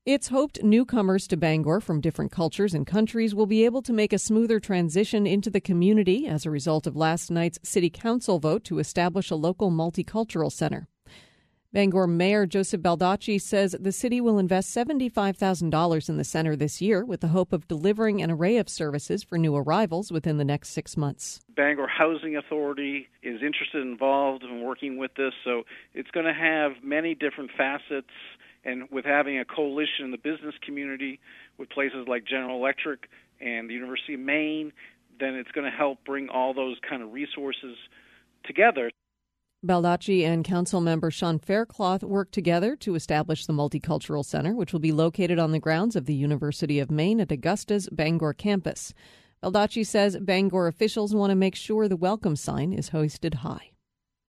It's hoped newcomers to Bangor from different cultures and countries will be able to make a smoother transition into the community as a result of last night's City Council vote to establish a local multicultural center. Bangor Mayor Joseph Baldacci says the city will invest $75,000 in the center this year with the hope of delivering an array of services for new arrivals within the next 6 months. Bangor Housing Authority is interested and involved in working with this, so it's going to have many different facets. And with having a coalition in the business community with places like General Electric and the University of Maine, then it's going to help bring all those kind of resources together. Baldacci and council member Sean Faircloth worked together to establish the Multicultural Center, which will be located on the grounds of the University of Maine at Augusta's Bangor campus. Baldacci says Bangor officials want to make sure the welcome sign is hoisted high.